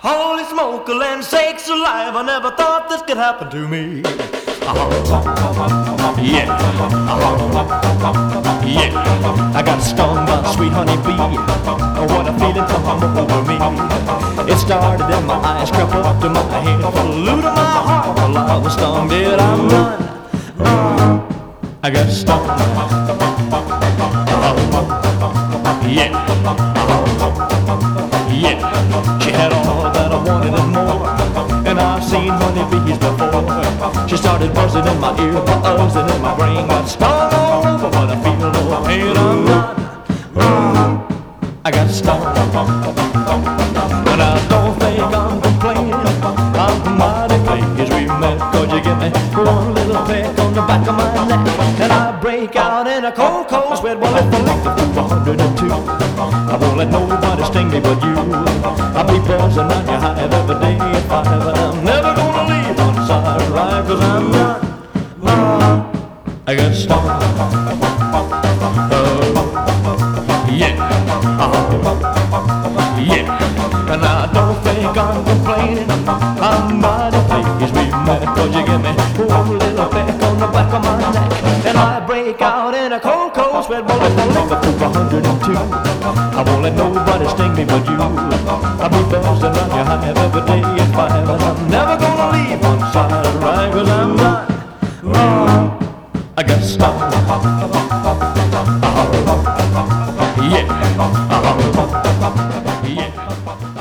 Holy smoke, land sakes alive, I never thought this could happen to me. Yeah, yeah. I got stung by a sweet honey bee. What a feeling come over me. It started in my eyes, crept up to my head, flew to my heart. Well, I was stung, did I'm done. I got stung. Yeah, yeah. She had all that I wanted and more, and I've seen honeybees before. She started buzzing in my ear, buzzing in my brain, got stung all over, but I feel no pain. I'm done. I got stung, but I don't think I'm complaining. I'm mighty pleased we met, 'cause you give me one little peck on the back of my neck, and I break out in a cold, cold sweat. Well, if I lick the 102, I won't let nobody sting me but you. I'll be buzzing on your hive every day at 5, and I'm never gonna leave one side right, 'cause I'm done. I got stung. Yeah, yeah. And I don't think I'm complaining. I'm mighty pleased we met, 'cause you give me one little peck on the back of my neck, and I break out in a cold, cold sweat. Well, if I lick up to 102, I won't let nobody sting me but you. I'll be buzzing on your hive every day at 5, and I'm never gonna leave one side right, 'cause I'm done. I got stung. Yeah, yeah.